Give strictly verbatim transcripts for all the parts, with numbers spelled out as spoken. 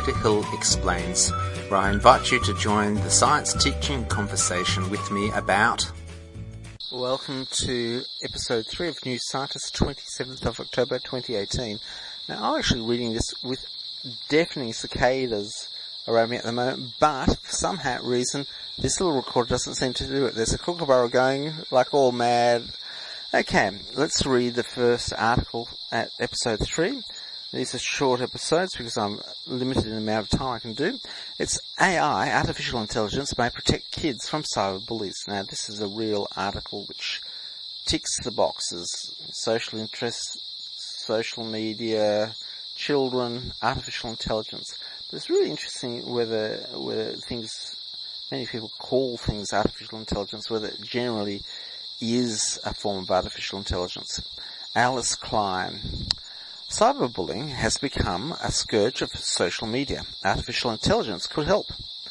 Doctor Hill Explains, where I invite you to join the science teaching conversation with me about... Welcome to episode three of New Scientist, twenty-seventh of October twenty eighteen. Now, I'm actually reading this with deafening cicadas around me at the moment, but for some reason, this little recorder doesn't seem to do it. There's a kookaburra going like all mad. Okay, let's read the first article at episode three. These are short episodes because I'm limited in the amount of time I can do. It's A I, artificial intelligence, may protect kids from cyber bullies. Now, this is a real article which ticks the boxes. Social interests, social media, children, artificial intelligence. But it's really interesting whether, whether things, many people call things artificial intelligence, whether it generally is a form of artificial intelligence. Alice Klein. Cyberbullying has become a scourge of social media. Artificial intelligence could help.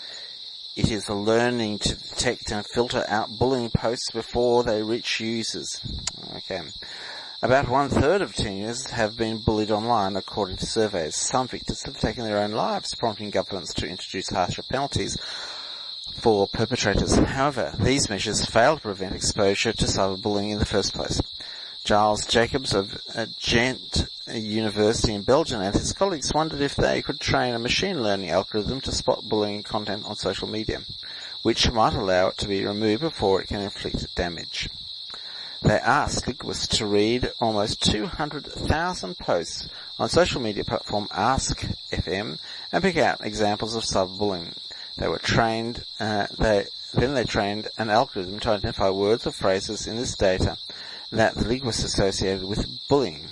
It is learning to detect and filter out bullying posts before they reach users. Okay. About one third of teenagers have been bullied online, according to surveys. Some victims have taken their own lives, prompting governments to introduce harsher penalties for perpetrators. However, these measures fail to prevent exposure to cyberbullying in the first place. Giles Jacobs of Ghent University in Belgium and his colleagues wondered if they could train a machine learning algorithm to spot bullying content on social media, which might allow it to be removed before it can inflict damage. They asked Linguist to read almost two hundred thousand posts on social media platform Ask F M and pick out examples of cyberbullying. They were trained, uh, they, then they trained an algorithm to identify words or phrases in this data that the linguist associated with bullying.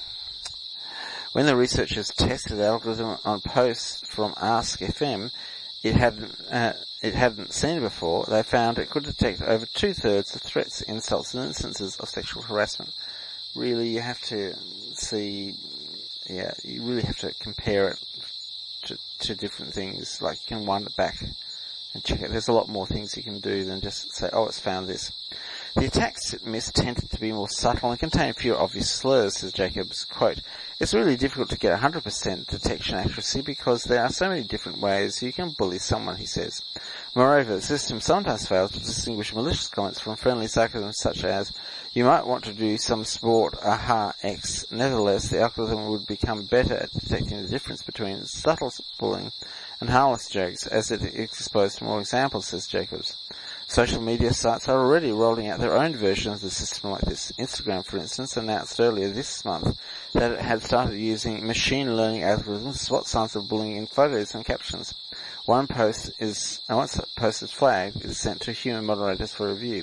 When the researchers tested the algorithm on posts from Ask F M it hadn't, uh, it hadn't seen before, they found it could detect over two-thirds of threats, insults and instances of sexual harassment. Really, you have to see, yeah, you really have to compare it to, to different things. Like, you can wind it back and check it. There's a lot more things you can do than just say, oh, it's found this. The attacks it missed tended to be more subtle and contain fewer obvious slurs, says Jacobs. Quote, it's really difficult to get one hundred percent detection accuracy because there are so many different ways you can bully someone, he says. Moreover, the system sometimes fails to distinguish malicious comments from friendly sarcasm such as, you might want to do some sport, aha, X. Nevertheless, the algorithm would become better at detecting the difference between subtle bullying and harmless jokes as it exposed more examples, says Jacobs. Social media sites are already rolling out their own versions of the system like this. Instagram, for instance, announced earlier this month that it had started using machine learning algorithms to spot signs of bullying in photos and captions. One post is, once a post is flagged, it is sent to human moderators for review.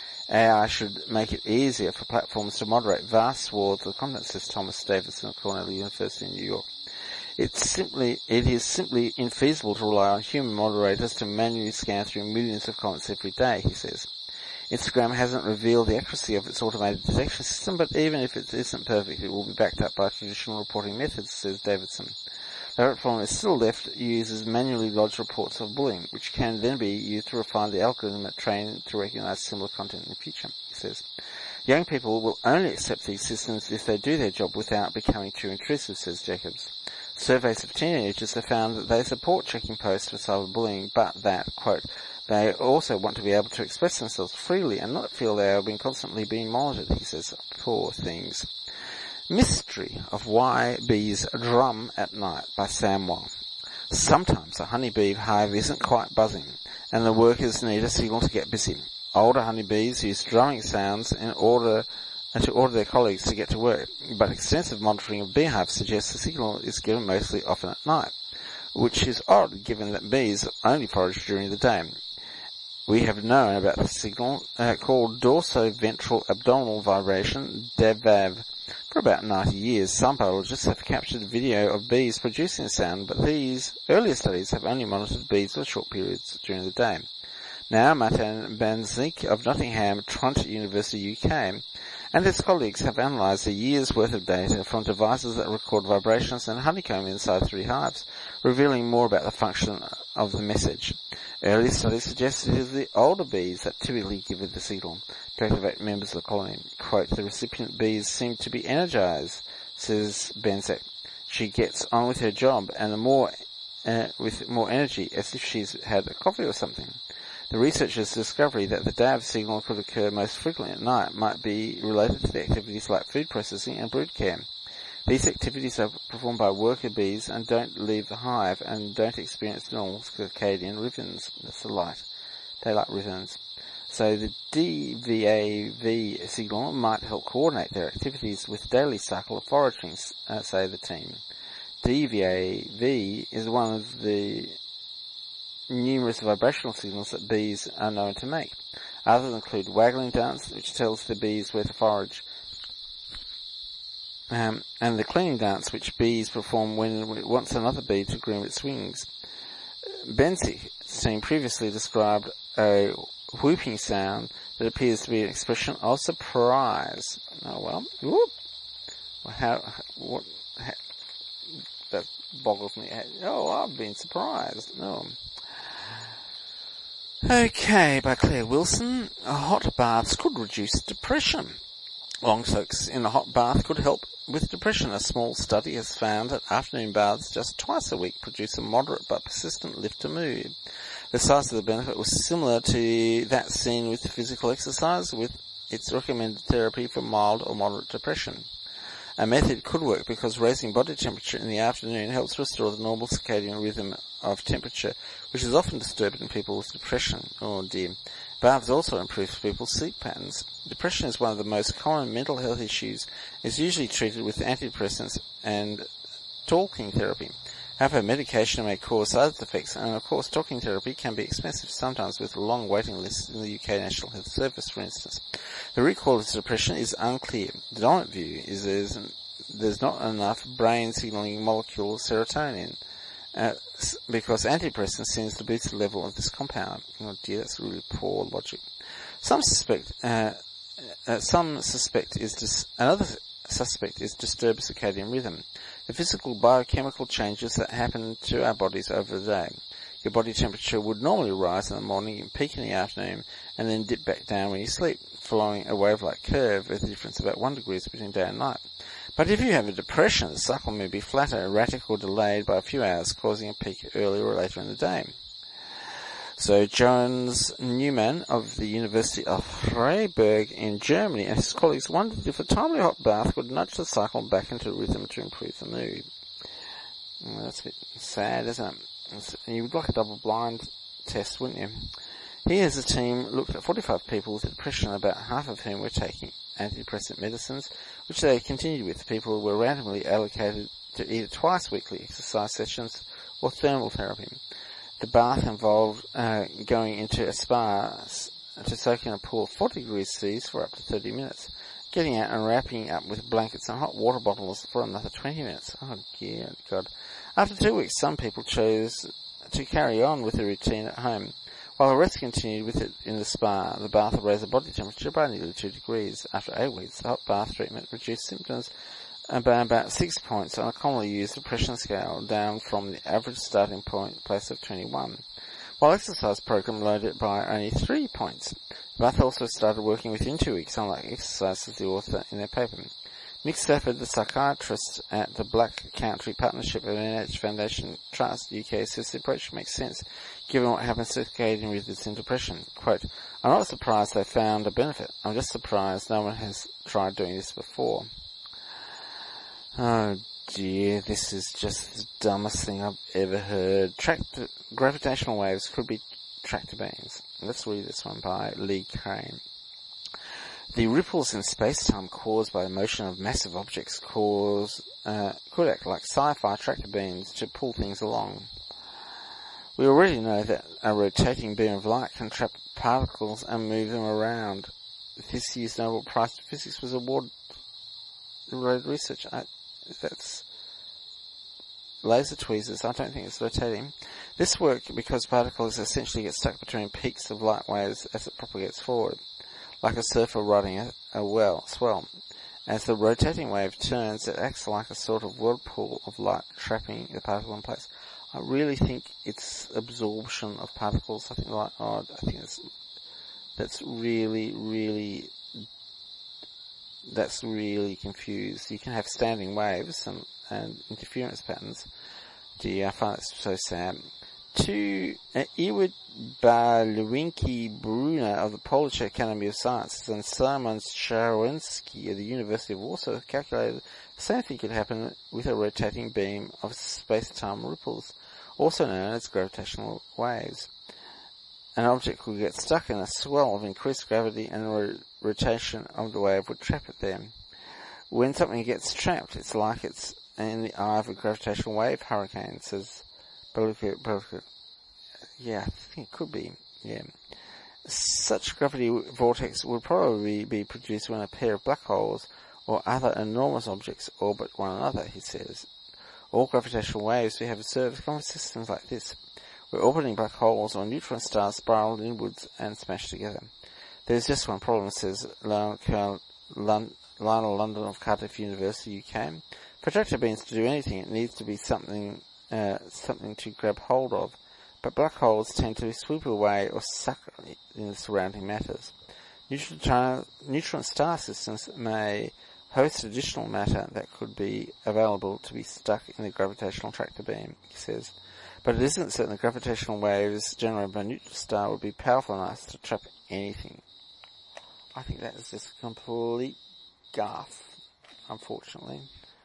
A I should make it easier for platforms to moderate vast swaths of content, says Thomas Davidson of Cornell University in New York. It's simply, it is simply infeasible to rely on human moderators to manually scan through millions of comments every day, he says. Instagram hasn't revealed the accuracy of its automated detection system, but even if it isn't perfect, it will be backed up by traditional reporting methods, says Davidson. The platform is still left uses manually lodged reports of bullying, which can then be used to refine the algorithm that trained to recognize similar content in the future, he says. Young people will only accept these systems if they do their job without becoming too intrusive, says Jacobs. Surveys of teenagers have found that they support checking posts for cyberbullying, but that, quote, they also want to be able to express themselves freely and not feel they are being constantly being monitored, he says. Poor things. Mystery of Why Bees Drum at Night by Sam Wong. Sometimes a honeybee hive isn't quite buzzing, and the workers need a signal to get busy. Older honeybees use drumming sounds in order and to order their colleagues to get to work, but extensive monitoring of beehives suggests the signal is given mostly often at night, which is odd given that bees only forage during the day. We have known about the signal uh, called dorsoventral abdominal vibration, D V A V, for about ninety years. Some biologists have captured video of bees producing the sound, but these earlier studies have only monitored bees for short periods during the day. Now, Martin Banzik of Nottingham Trent University, U K, and his colleagues have analysed a year's worth of data from devices that record vibrations and honeycomb inside three hives, revealing more about the function of the message. Early studies suggest it is the older bees that typically give it the signal to activate members of the colony. Quote, the recipient bees seem to be energized, says Benzek. She gets on with her job, and the more uh, with more energy, as if she's had a coffee or something. The researchers' discovery that the D A V signal could occur most frequently at night might be related to the activities like food processing and brood care. These activities are performed by worker bees and don't leave the hive and don't experience normal circadian rhythms. That's the light. Daylight rhythms. So the D V A V signal might help coordinate their activities with the daily cycle of foraging, uh, say the team. D V A V is one of the numerous vibrational signals that bees are known to make. Others include waggling dance, which tells the bees where to forage, um, and the cleaning dance, which bees perform when it wants another bee to groom its wings. Benzig's team previously described a whooping sound that appears to be an expression of surprise. Oh well, whoop. Well, how, what, how, that boggles me. Oh, I've been surprised. No. Okay, by Claire Wilson, hot baths could reduce depression. Long soaks in a hot bath could help with depression. A small study has found that afternoon baths just twice a week produce a moderate but persistent lift to mood. The size of the benefit was similar to that seen with physical exercise, with its recommended therapy for mild or moderate depression. A method could work because raising body temperature in the afternoon helps restore the normal circadian rhythm of temperature, which is often disturbed in people with depression. Oh dear. Baths also improve people's sleep patterns. Depression is one of the most common mental health issues. It's usually treated with antidepressants and talking therapy. However, medication may cause side effects, and of course talking therapy can be expensive, sometimes with long waiting lists in the U K National Health Service, for instance. The root cause of depression is unclear. The dominant view is there's, there's not enough brain signalling molecule serotonin, uh, because antidepressants seems to boost the level of this compound. Oh dear, that's really poor logic. Some suspect, uh, uh, some suspect is dis- another suspect is disturbed circadian rhythm, the physical biochemical changes that happen to our bodies over the day. Your body temperature would normally rise in the morning and peak in the afternoon and then dip back down when you sleep, following a wave-like curve with a difference of about one degree between day and night. But if you have a depression, the cycle may be flatter, erratic or delayed by a few hours, causing a peak earlier or later in the day. So Johannes Neumann of the University of Freiburg in Germany and his colleagues wondered if a timely hot bath would nudge the cycle back into rhythm to improve the mood. Well, that's a bit sad, isn't it? You would like a double-blind test, wouldn't you? Here, as a team looked at forty-five people with depression, about half of whom were taking antidepressant medicines, which they continued with. People were randomly allocated to either twice weekly exercise sessions or thermal therapy. The bath involved uh, going into a spa to soak in a pool of forty degrees Celsius for up to thirty minutes, getting out and wrapping up with blankets and hot water bottles for another twenty minutes. Oh dear God. After two weeks, some people chose to carry on with the routine at home, while the rest continued with it in the spa. The bath raised the body temperature by nearly two degrees. After eight weeks, the hot bath treatment reduced symptoms by about six points on a commonly used depression scale, down from the average starting point place of twenty-one, while exercise program lowered it by only three points. The bath also started working within two weeks, unlike exercise, says the author in their paper. Nick Stafford, the psychiatrist at the Black Country Partnership of N H Foundation Trust U K, says the approach makes sense given what happens to circadian rhythms in depression. Quote, I'm not surprised they found a benefit. I'm just surprised no one has tried doing this before. Oh dear, this is just the dumbest thing I've ever heard. Tractor, gravitational waves could be tractor beams. Let's read this one by Lee Crane. The ripples in space-time caused by the motion of massive objects cause, uh, could act like sci-fi tractor beams to pull things along. We already know that a rotating beam of light can trap particles and move them around. This year's Nobel Prize for Physics was awarded research. I, that's laser tweezers. I don't think it's rotating. This worked because particles essentially get stuck between peaks of light waves as it propagates forward, like a surfer riding a, a well, swell. As the rotating wave turns, it acts like a sort of whirlpool of light, trapping the particle in place. I really think it's absorption of particles. I think like, oh, I think that's, that's really, really, that's really confused. You can have standing waves and, and interference patterns dear, I find it so sad. To uh, Iwit Balwinki Bruna of the Polish Academy of Sciences and Simon Czarwinski of the University of Warsaw calculated the same thing could happen with a rotating beam of space-time ripples, also known as gravitational waves. An object could get stuck in a swell of increased gravity and the rotation of the wave would trap it there. When something gets trapped, it's like it's in the eye of a gravitational wave hurricane, says Baluka, Baluka. Yeah, I think it could be, yeah. Such gravity vortex would probably be produced when a pair of black holes or other enormous objects orbit one another, he says. All gravitational waves we have observed come from systems like this, where orbiting black holes or neutron stars spiral inwards and smash together. There's just one problem, says Lionel London of Cardiff University, U K. For tractor beams to do anything, it needs to be something uh, something to grab hold of, but black holes tend to sweep away or suck in the surrounding matters. Neutron, neutron star systems may host additional matter that could be available to be stuck in the gravitational tractor beam, he says. But it isn't certain the gravitational waves generated by a neutron star would be powerful enough to trap anything. I think that is just complete guff, unfortunately.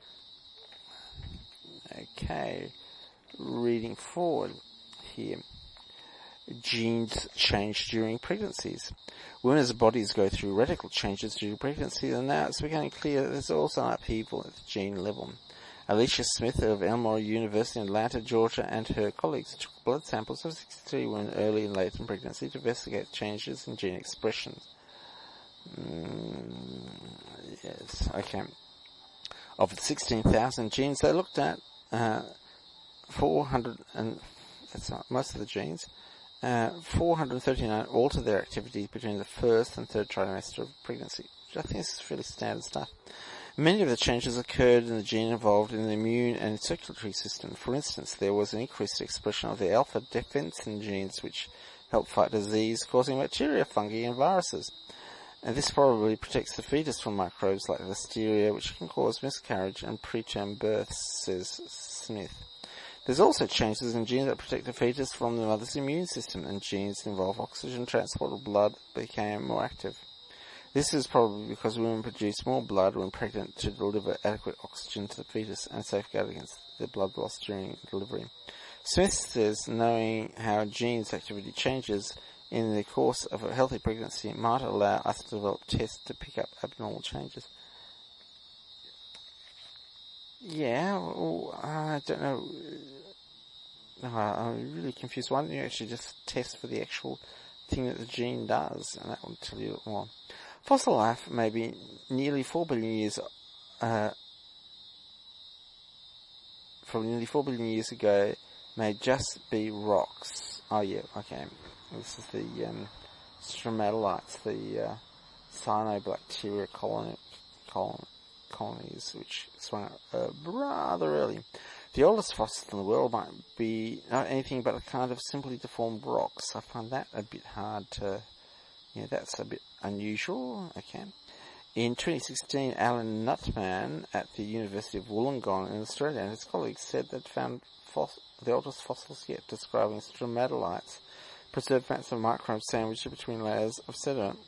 Okay, reading forward here. Genes change during pregnancies. Women's bodies go through radical changes during pregnancy, and now it's becoming clear that there's also an upheaval at the gene level. Alicia Smith of Elmore University in Atlanta, Georgia, and her colleagues took blood samples of sixty-three women early and late in pregnancy to investigate changes in gene expression. Mm, yes, okay. Of the sixteen thousand genes they looked at, uh, four hundred, and that's not most of the genes, uh, four hundred thirty-nine altered their activities between the first and third trimester of pregnancy, which I think is fairly standard stuff. Many of the changes occurred in the gene involved in the immune and circulatory system. For instance, there was an increased expression of the alpha defensin genes, which help fight disease causing bacteria, fungi, and viruses. And this probably protects the fetus from microbes like listeria, which can cause miscarriage and preterm births, says Smith. There's also changes in genes that protect the fetus from the mother's immune system, and genes that involve oxygen transport of blood became more active. This is probably because women produce more blood when pregnant to deliver adequate oxygen to the fetus and safeguard against the blood loss during delivery. Smith says knowing how genes activity changes in the course of a healthy pregnancy might allow us to develop tests to pick up abnormal changes. Yeah, well, I don't know. No, I'm really confused. Why don't you actually just test for the actual thing that the gene does, and that will tell you more. Fossil life may be nearly four billion years, uh, from nearly four billion years ago, may just be rocks. Oh yeah, okay. This is the um, stromatolites, the uh, cyanobacteria colony, colony, colonies, which swung up uh, rather early. The oldest fossils in the world might be not anything but a kind of simply deformed rocks. I find that a bit hard to, yeah, that's a bit unusual. Okay. In twenty sixteen, Alan Nutman at the University of Wollongong in Australia and his colleagues said they'd found foss- the oldest fossils yet describing stromatolites, preserved mats of microbes sandwiched between layers of sediment.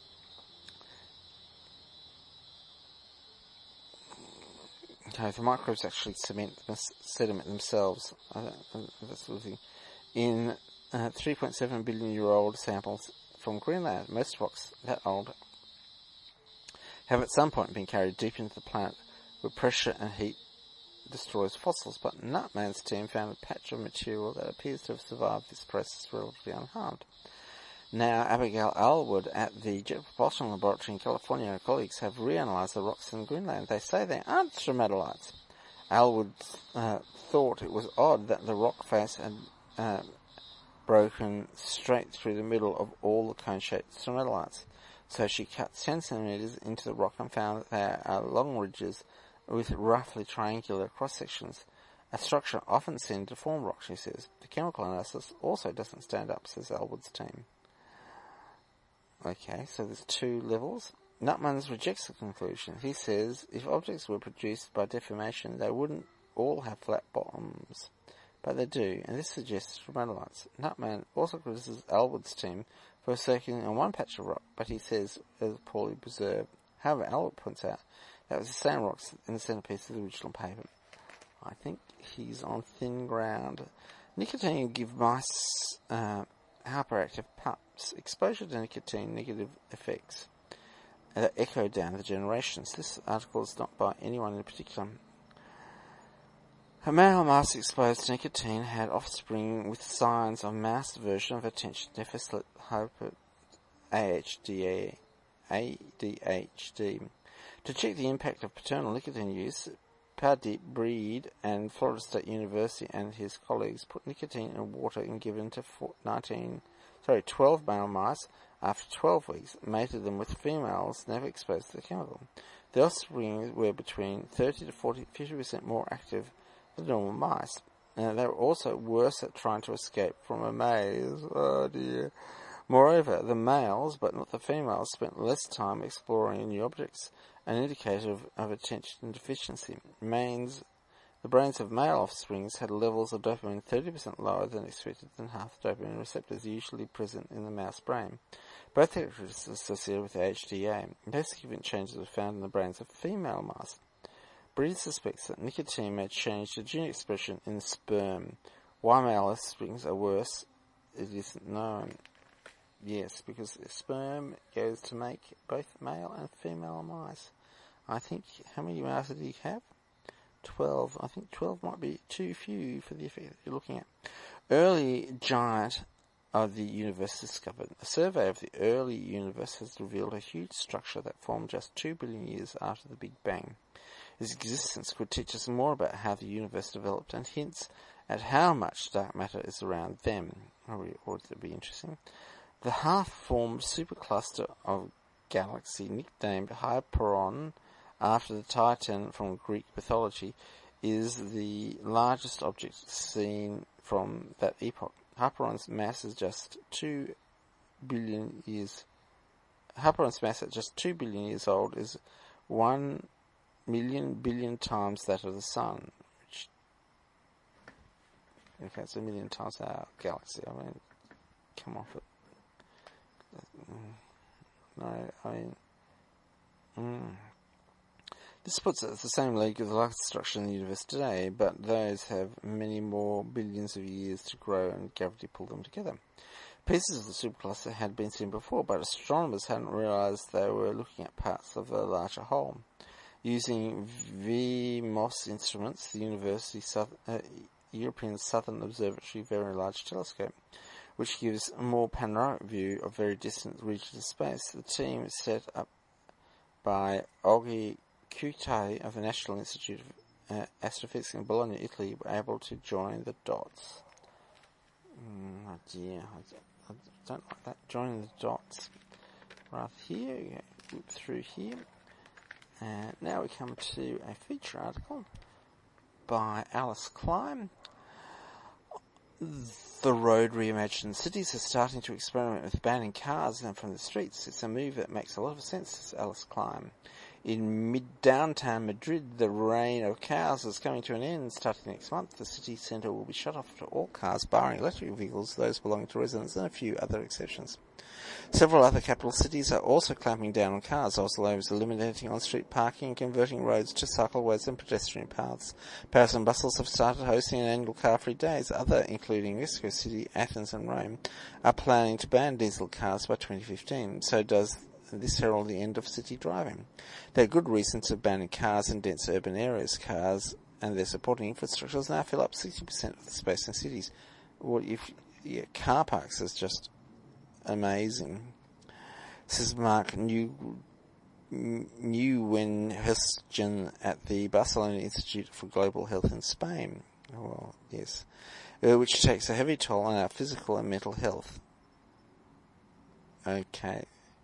Okay, the microbes actually cement the sediment themselves. Uh, that sort of thing. In uh, three point seven billion year old samples from Greenland, most rocks that old have at some point been carried deep into the planet where pressure and heat destroys fossils, but Nutman's team found a patch of material that appears to have survived this process relatively unharmed. Now, Abigail Alwood at the Jet Propulsion Laboratory in California and her colleagues have reanalyzed the rocks in Greenland. They say they aren't stromatolites. Alwood uh, thought it was odd that the rock face had uh, broken straight through the middle of all the cone-shaped stromatolites. So she cut ten centimeters into the rock and found that there are long ridges with roughly triangular cross-sections, a structure often seen in deformed rock, she says. The chemical analysis also doesn't stand up, says Alwood's team. Okay, so there's two levels. Nutmans rejects the conclusion. He says if objects were produced by deformation, they wouldn't all have flat bottoms. but they do, and this suggests remote. Nutman also criticizes Alwood's team for circling on one patch of rock, but he says it was poorly preserved. However, Alwood points out that was the same rocks in the centrepiece of the original paper. I think he's on thin ground. Nicotine give mice uh, hyperactive pups exposure to nicotine negative effects that echo down the generations. This article is not by anyone in particular. A male mouse exposed to nicotine had offspring with signs of mouse version of attention deficit hyper A D H D. To check the impact of paternal nicotine use, Pradeep Breed and Florida State University and his colleagues put nicotine in water and given to nineteen, sorry, twelve male mice after twelve weeks, mated them with females never exposed to the chemical. The offspring were between thirty to forty, fifty percent more active than normal mice, and they were also worse at trying to escape from a maze. Oh dear. Moreover, the males, but not the females, spent less time exploring new objects, an indicator of, of attention deficiency. Mains, the brains of male offsprings had levels of dopamine thirty percent lower than expected than half the dopamine receptors usually present in the mouse brain. Both characteristics associated with H D A. No significant changes were found in the brains of female mice. Breed suspects that nicotine may change the gene expression in sperm. Why male offsprings are worse, it isn't known. Yes, because the sperm goes to make both male and female mice. I think, how many mice did he have? Twelve. I think twelve might be too few for the effect that you're looking at. Early giant of the universe discovered. A survey of the early universe has revealed a huge structure that formed just two billion years after the Big Bang. Its existence could teach us more about how the universe developed and hints at how much dark matter is around them. Or would it be interesting? The half-formed supercluster of galaxy, nicknamed Hyperon after the Titan from Greek mythology, is the largest object seen from that epoch. Hyperon's mass is just two billion years. Hyperon's mass at just two billion years old is one million billion times that of the Sun. Which, in fact, it's a million times our galaxy. I mean, come off it. No, I mean, mm. This puts it at the same league of the largest structure in the universe today, but those have many more billions of years to grow and gravity pull them together. Pieces of the supercluster had been seen before, but astronomers hadn't realized they were looking at parts of a larger whole. Using V M O S instruments, the University South, uh, European Southern Observatory Very Large Telescope, which gives a more panoramic view of very distant regions of space. The team set up by Oggi Cutai of the National Institute of uh, Astrophysics in Bologna, Italy, were able to join the dots. Mm, oh dear, I don't like that, joining the dots. Right here, loop through here. And now we come to a feature article by Alice Klein. The road reimagined cities are starting to experiment with banning cars from the streets. It's a move that makes a lot of sense, says Alice Klein. In mid-downtown Madrid, the reign of cars is coming to an end. Starting next month, the city centre will be shut off to all cars, barring electric vehicles, those belonging to residents, and a few other exceptions. Several other capital cities are also clamping down on cars. Oslo is eliminating on-street parking and converting roads to cycleways and pedestrian paths. Paris and Brussels have started hosting an annual car-free days. Other, including Mexico City, Athens and Rome, are planning to ban diesel cars by twenty fifteen. So does this herald the end of city driving. There are good reasons for banning cars in dense urban areas. Cars and their supporting infrastructures now fill up sixty percent of the space in cities. Well, if yeah, car parks is just amazing. Says Mark New Neuwenhuizen at the Barcelona Institute for Global Health in Spain. Well, yes, uh, which takes a heavy toll on our physical and mental health. Okay.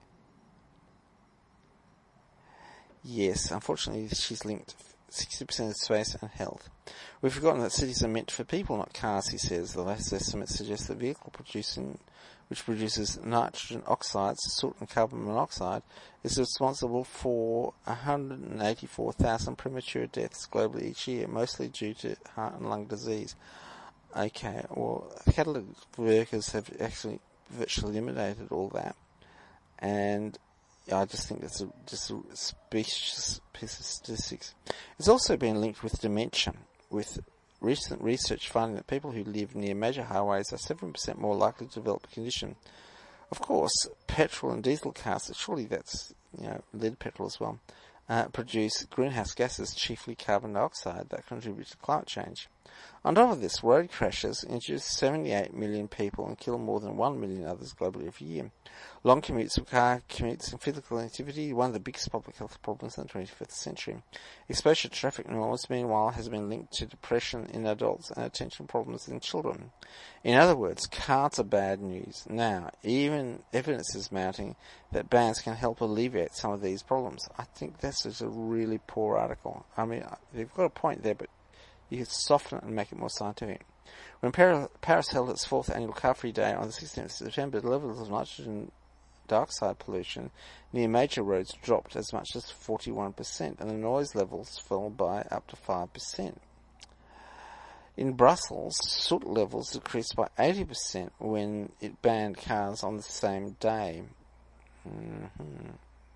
Yes, unfortunately she's linked sixty percent of space and health. We've forgotten that cities are meant for people, not cars, he says. The latest estimates suggest that vehicle producing, which produces nitrogen oxides, soot and carbon monoxide, is responsible for one hundred eighty-four thousand premature deaths globally each year, mostly due to heart and lung disease. Okay, well, catalytic workers have actually virtually eliminated all that, and I just think that's a, just a specious piece of statistics. It's also been linked with dementia, with recent research finding that people who live near major highways are seven percent more likely to develop a condition. Of course, petrol and diesel cars, surely that's, you know, lead petrol as well, uh, produce greenhouse gases, chiefly carbon dioxide, that contribute to climate change. On top of this, road crashes injure seventy-eight million people and kill more than one million others globally every year. Long commutes of car commutes and physical activity, one of the biggest public health problems in the twenty-first century. Exposure to traffic norms, meanwhile, has been linked to depression in adults and attention problems in children. In other words, cars are bad news. Now, even evidence is mounting that bans can help alleviate some of these problems. I think this is a really poor article. I mean, they've got a point there, but you could soften it and make it more scientific. When Paris held its fourth annual Car-Free Day on the sixteenth of September, the levels of nitrogen dioxide pollution near major roads dropped as much as forty-one percent, and the noise levels fell by up to five percent. In Brussels, soot levels decreased by eighty percent when it banned cars on the same day. Mm-hmm.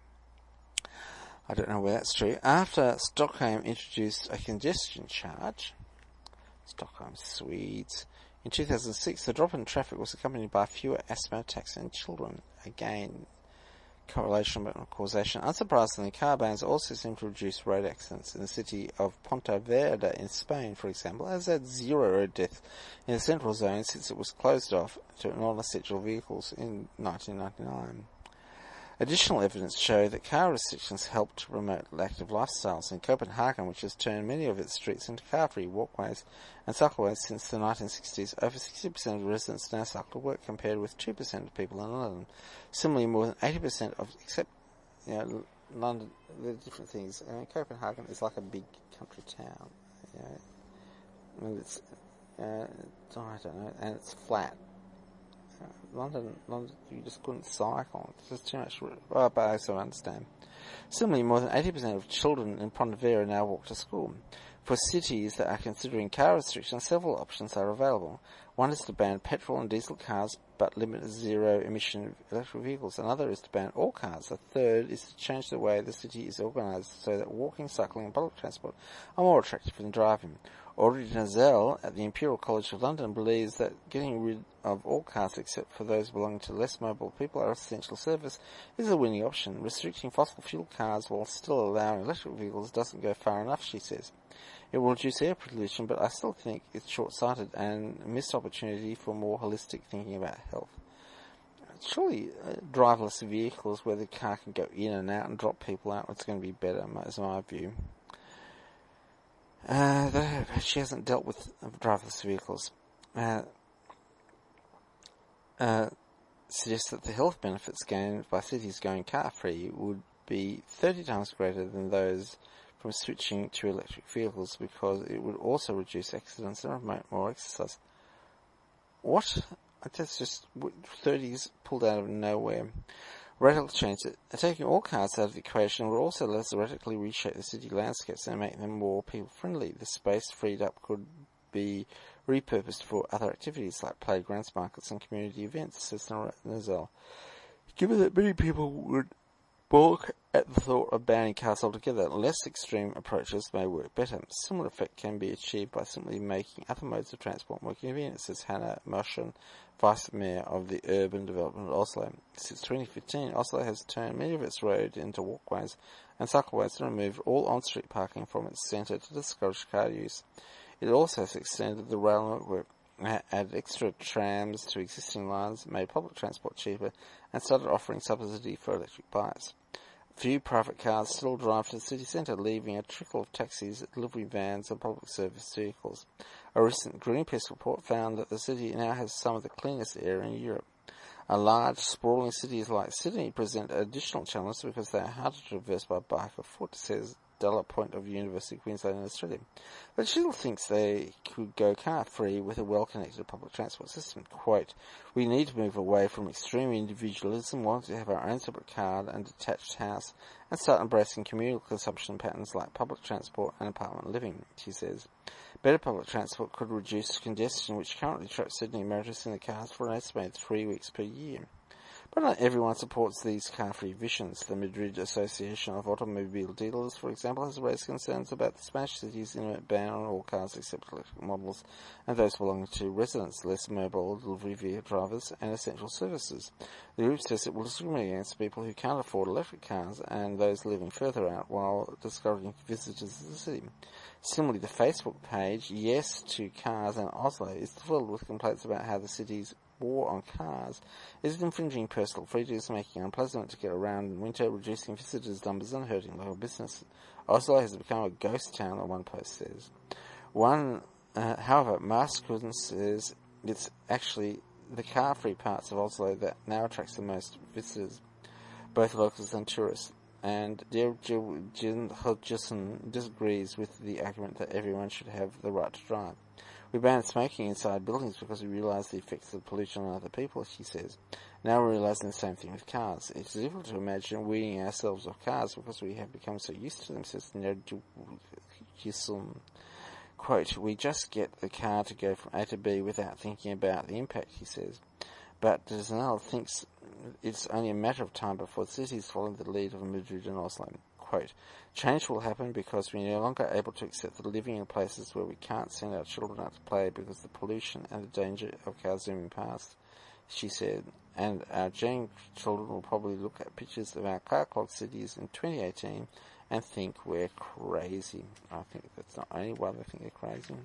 I don't know where that's true. After Stockholm introduced a congestion charge, Stockholm, Swedes, in two thousand six, the drop in traffic was accompanied by fewer asthma attacks in children. Again, correlation but not causation. Unsurprisingly, car bans also seem to reduce road accidents. In the city of Pontevedra in Spain, for example, has had zero road deaths in the central zone since it was closed off to non-essential vehicles in nineteen ninety-nine. Additional evidence show that car restrictions help to promote active lifestyles. In Copenhagen, which has turned many of its streets into car-free walkways and cycleways since the nineteen sixties, over sixty percent of residents now cycle to work, compared with two percent of people in London. Similarly, more than eighty percent of, except, you know, London, there are different things. I mean, Copenhagen is like a big country town, you know, and it's, uh, I don't know, and it's flat. London, London, you just couldn't cycle. It's just too much. Well, but I also understand. Similarly, more than eighty percent of children in Pontevedra now walk to school. For cities that are considering car restrictions, several options are available. One is to ban petrol and diesel cars, but limit zero-emission electric vehicles. Another is to ban all cars. A third is to change the way the city is organised so that walking, cycling and public transport are more attractive than driving. Audrey Nazel at the Imperial College of London believes that getting rid of all cars except for those belonging to less mobile people or essential service is a winning option. Restricting fossil fuel cars while still allowing electric vehicles doesn't go far enough, she says. It will reduce air pollution, but I still think it's short-sighted and a missed opportunity for more holistic thinking about health. Surely uh, driverless vehicles where the car can go in and out and drop people out, it's going to be better, is my view. Uh, the, she hasn't dealt with driverless vehicles. Uh, uh, suggests that the health benefits gained by cities going car-free would be thirty times greater than those from switching to electric vehicles, because it would also reduce accidents and promote more exercise. What? That's just thirties pulled out of nowhere. Radical change. Taking all cars out of the equation would also let us radically reshape the city landscapes and make them more people-friendly. The space freed up could be repurposed for other activities like playgrounds, markets and community events, says Nazel. Given that many people would balk at the thought of banning cars altogether, less extreme approaches may work better. Similar effect can be achieved by simply making other modes of transport more convenient, says Hannah Moschen, Vice Mayor of the Urban Development of Oslo. Since twenty fifteen, Oslo has turned many of its roads into walkways and cycleways and removed all on-street parking from its centre to discourage car use. It also has extended the rail network, added extra trams to existing lines, made public transport cheaper, and started offering subsidy for electric bikes. Few private cars still drive to the city centre, leaving a trickle of taxis, delivery vans and public service vehicles. A recent Greenpeace report found that the city now has some of the cleanest air in Europe. A large, sprawling cities like Sydney present additional challenges because they are harder to traverse by bike or foot, says Della Point of University of Queensland in Australia. But she still thinks they could go car-free with a well-connected public transport system. Quote, "We need to move away from extreme individualism, wanting to have our own separate car and detached house, and start embracing communal consumption patterns like public transport and apartment living," she says. Better public transport could reduce congestion, which currently traps Sydney motorists in the cars for an estimated three weeks per year. But not everyone supports these car-free visions. The Madrid Association of Automobile Dealers, for example, has raised concerns about the Spanish city's imminent ban on all cars except electric models and those belonging to residents, less mobile delivery vehicle drivers, and essential services. The group says it will discriminate against people who can't afford electric cars and those living further out while discouraging visitors to the city. Similarly, the Facebook page Yes to Cars in Oslo is filled with complaints about how the city's war on cars is infringing personal freedoms, making it unpleasant to get around in winter, reducing visitors' numbers and hurting local business. Oslo has become a ghost town, one post says. One, uh, however, Marskunden says it's actually the car-free parts of Oslo that now attracts the most visitors, both locals and tourists. And Dirk Hodgson disagrees with the argument that everyone should have the right to drive. "We banned smoking inside buildings because we realised the effects of pollution on other people," she says. "Now we're realising the same thing with cars. It's difficult to imagine weaning ourselves off cars because we have become so used to them," says Nerjusum. Quote, "We just get the car to go from A to B without thinking about the impact," he says. But Desanel thinks it's only a matter of time before the cities follow the lead of Madrid and Oslo. Quote, "Change will happen because we're no longer able to accept the living in places where we can't send our children out to play because of the pollution and the danger of cars zooming past," she said. "And our young children will probably look at pictures of our car-clogged cities in twenty eighteen and think we're crazy." I think that's not only why they think they're crazy.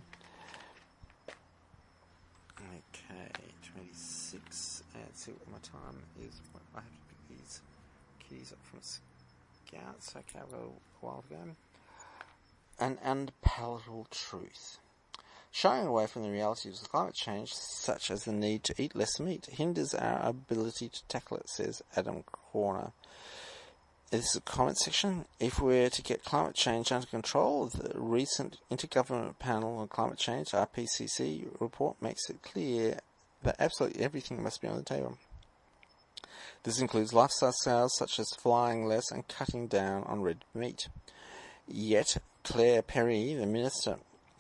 Okay, twenty-six. Let's see what my time is. I have to pick these kitties up from Scouts. Okay, I've got a while to go. An unpalatable truth. Shying away from the realities of climate change, such as the need to eat less meat, hinders our ability to tackle it, says Adam Corner. This is a comment section. If we're to get climate change under control, the recent Intergovernmental Panel on Climate Change, R P C C, report makes it clear that absolutely everything must be on the table. This includes lifestyle styles such as flying less and cutting down on red meat. Yet, Claire Perry, the Minister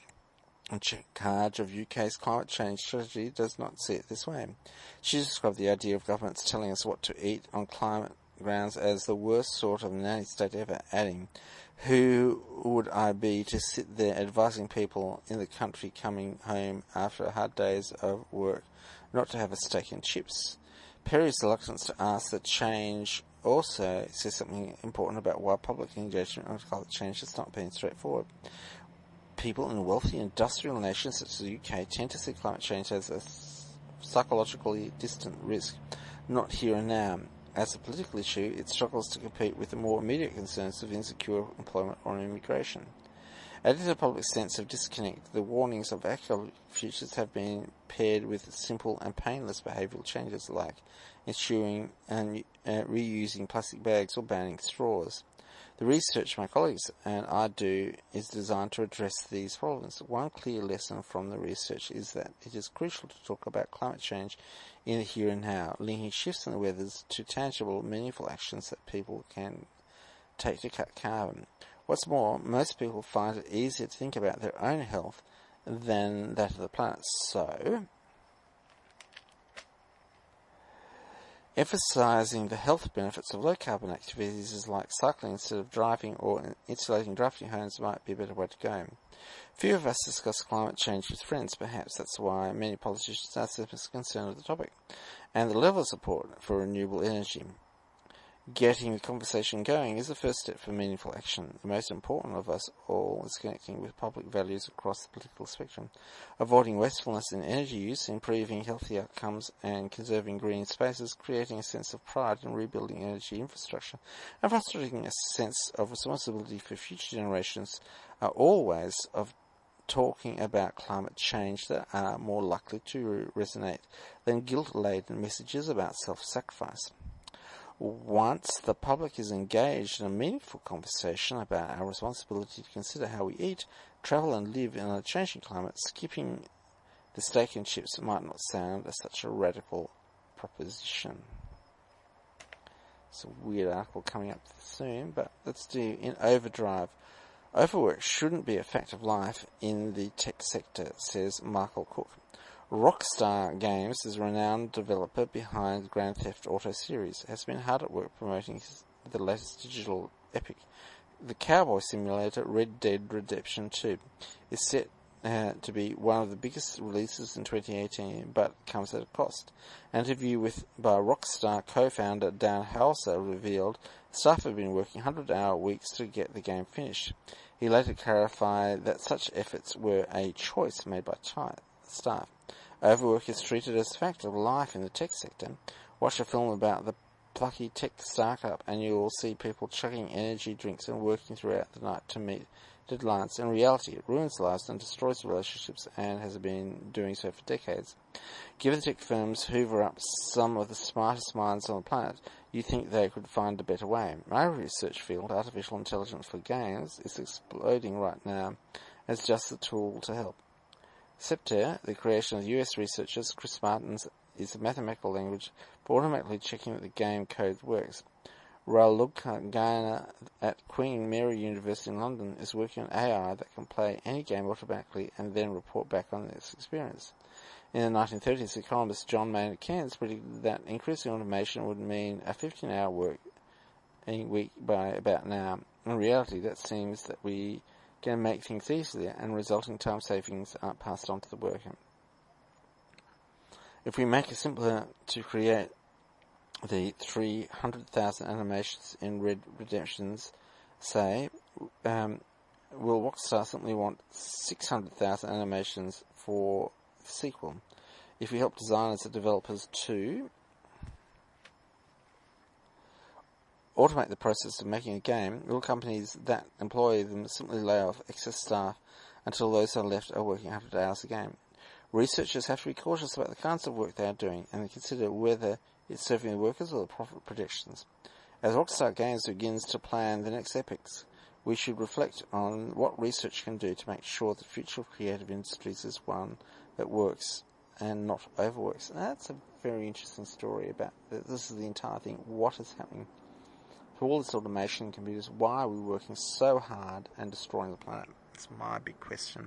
in charge of U K's climate change strategy, does not see it this way. She described the idea of governments telling us what to eat on climate grounds as the worst sort of nanny state ever, adding, "Who would I be to sit there advising people in the country coming home after a hard days of work not to have a steak and chips?" Perry's reluctance to ask that change also says something important about why public engagement on climate change has not been straightforward. People in wealthy industrial nations such as the U K tend to see climate change as a psychologically distant risk, not here and now. As a political issue, it struggles to compete with the more immediate concerns of insecure employment or immigration. Added to the public sense of disconnect, the warnings of economic futures have been paired with simple and painless behavioural changes like ensuring and uh, reusing plastic bags or banning straws. The research my colleagues and I do is designed to address these problems. One clear lesson from the research is that it is crucial to talk about climate change in the here and now, linking shifts in the weather to tangible, meaningful actions that people can take to cut carbon. What's more, most people find it easier to think about their own health than that of the planet. So, emphasising the health benefits of low-carbon activities like cycling instead of driving or insulating drafting homes might be a better way to go. Few of us discuss climate change with friends. Perhaps that's why many politicians are so concerned with the topic, and the level of support for renewable energy. Getting the conversation going is the first step for meaningful action. The most important of us all is connecting with public values across the political spectrum, avoiding wastefulness in energy use, improving healthy outcomes and conserving green spaces, creating a sense of pride in rebuilding energy infrastructure, and fostering a sense of responsibility for future generations are all ways of talking about climate change that are more likely to resonate than guilt-laden messages about self-sacrifice. Once the public is engaged in a meaningful conversation about our responsibility to consider how we eat, travel and live in a changing climate, skipping the steak and chips might not sound as such a radical proposition. It's a weird article coming up soon, but let's do in Overdrive. Overwork shouldn't be a fact of life in the tech sector, says Michael Cook. Rockstar Games is a renowned developer behind the Grand Theft Auto series. Has been hard at work promoting the latest digital epic. The cowboy simulator Red Dead Redemption two is set uh, to be one of the biggest releases in twenty eighteen, but comes at a cost. An interview with by Rockstar co-founder Dan Houser revealed staff have been working one hundred hour weeks to get the game finished. He later clarified that such efforts were a choice made by staff. Overwork is treated as a fact of life in the tech sector. Watch a film about the plucky tech startup and you will see people chugging energy drinks and working throughout the night to meet deadlines. In reality, it ruins lives and destroys relationships and has been doing so for decades. Given tech firms hoover up some of the smartest minds on the planet, you think they could find a better way. My research field, artificial intelligence for games, is exploding right now as just a tool to help. Septer, the creation of U S researchers Chris Martin's, is a mathematical language for automatically checking that the game code works. Raluca Gaina at Queen Mary University in London is working on A I that can play any game automatically and then report back on its experience. In the nineteen thirties, economist John Maynard Keynes predicted that increasing automation would mean a fifteen hour work a week by about now. In reality, that seems that we can make things easier and resulting time savings aren't passed on to the worker. If we make it simpler to create the three hundred thousand animations in Red Redemptions, say, um, will Rockstar simply want six hundred thousand animations for the sequel? If we help designers and developers to automate the process of making a game, will companies that employ them simply lay off excess staff until those who are left are working one hundred hours a game? Researchers have to be cautious about the kinds of work they are doing and consider whether it's serving the workers or the profit projections. As Rockstar Games begins to plan the next epics, we should reflect on what research can do to make sure the future of creative industries is one that works and not overworks. And that's a very interesting story about this is the entire thing. What is happening? For all this automation in computers, why are we working so hard and destroying the planet? That's my big question.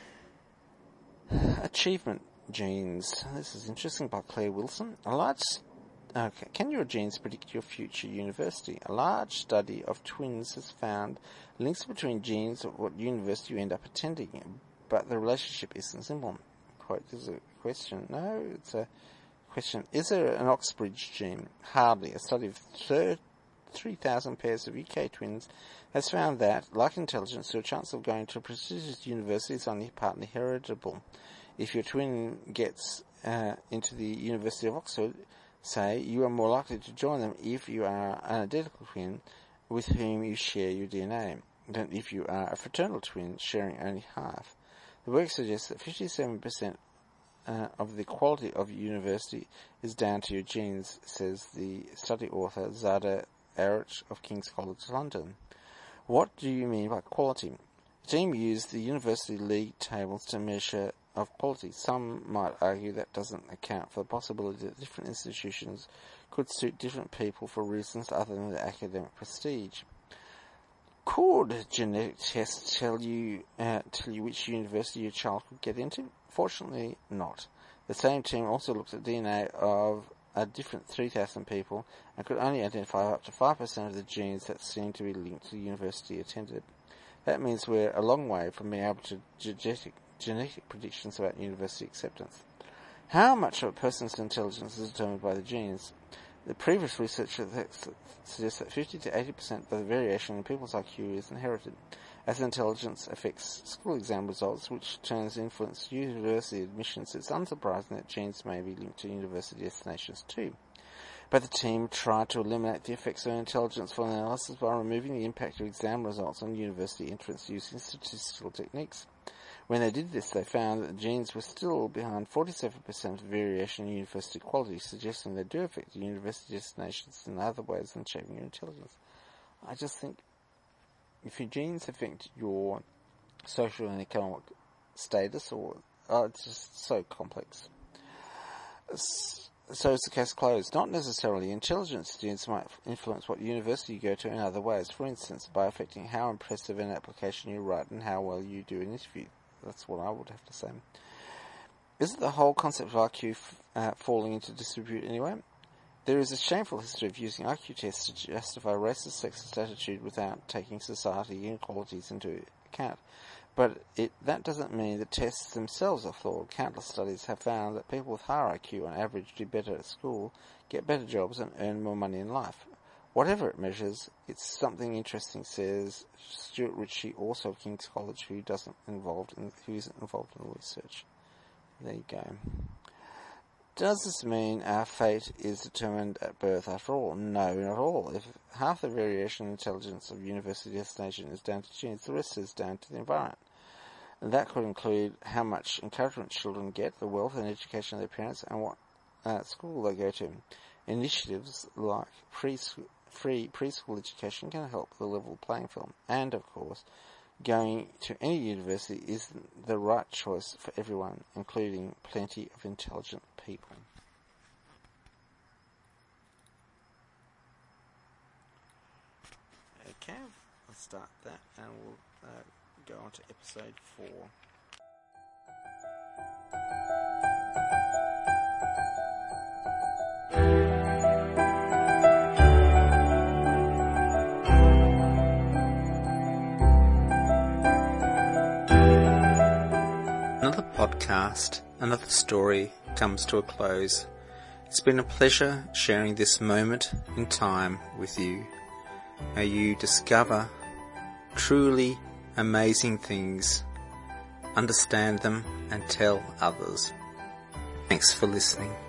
Achievement genes. This is interesting by Claire Wilson. A large, okay, can your genes predict your future university? A large study of twins has found links between genes of what university you end up attending, but the relationship isn't simple. Quote, this is a question. No, it's a question. Is there an Oxbridge gene? Hardly. A study of three thousand pairs of U K twins has found that, like intelligence, your chance of going to a prestigious university is only partly heritable. If your twin gets uh, into the University of Oxford, say, you are more likely to join them if you are an identical twin with whom you share your D N A, than if you are a fraternal twin sharing only half. The work suggests that fifty-seven percent uh, of the quality of university is down to your genes, says the study author Zada Arich of King's College London. What do you mean by quality? The team used the University League tables to measure of quality. Some might argue that doesn't account for the possibility that different institutions could suit different people for reasons other than the academic prestige. Could genetic tests tell you uh, tell you which university your child could get into? Fortunately, not. The same team also looked at D N A of a different three thousand people and could only identify up to five percent of the genes that seemed to be linked to the university attended. That means we're a long way from being able to genetic, genetic predictions about university acceptance. How much of a person's intelligence is determined by the genes? The previous research suggests that fifty to eighty percent of the variation in people's I Q is inherited. As intelligence affects school exam results, which turns influence university admissions, it's unsurprising that genes may be linked to university destinations too. But the team tried to eliminate the effects of intelligence from analysis by removing the impact of exam results on university entrance using statistical techniques. When they did this, they found that the genes were still behind forty-seven percent of variation in university quality, suggesting they do affect university destinations in other ways than shaping your intelligence. I just think if your genes affect your social and economic status, or oh, it's just so complex. So is the case closed. Not necessarily. Intelligent students might influence what university you go to in other ways, for instance, by affecting how impressive an application you write and how well you do in interview. That's what I would have to say. Isn't the whole concept of I Q f- uh, falling into disrepute anyway? There is a shameful history of using I Q tests to justify racist, sexist attitude without taking society inequalities into account. But it, that doesn't mean the tests themselves are flawed. Countless studies have found that people with higher I Q on average do better at school, get better jobs, and earn more money in life. Whatever it measures, it's something interesting, says Stuart Ritchie, also of King's College, who doesn't involved in, who isn't involved in the research. There you go. Does this mean our fate is determined at birth after all? No, not at all. If half the variation in intelligence of university destination is down to genes, the rest is down to the environment. And that could include how much encouragement children get, the wealth and education of their parents, and what uh, school they go to. Initiatives like free, free preschool education can help the level playing field. And, of course, going to any university is the right choice for everyone, including plenty of intelligent people. Okay, let's start that and we'll uh, go on to episode four. Another podcast, another story comes to a close. It's been a pleasure sharing this moment in time with you. May you discover truly amazing things, understand them, and tell others. Thanks for listening.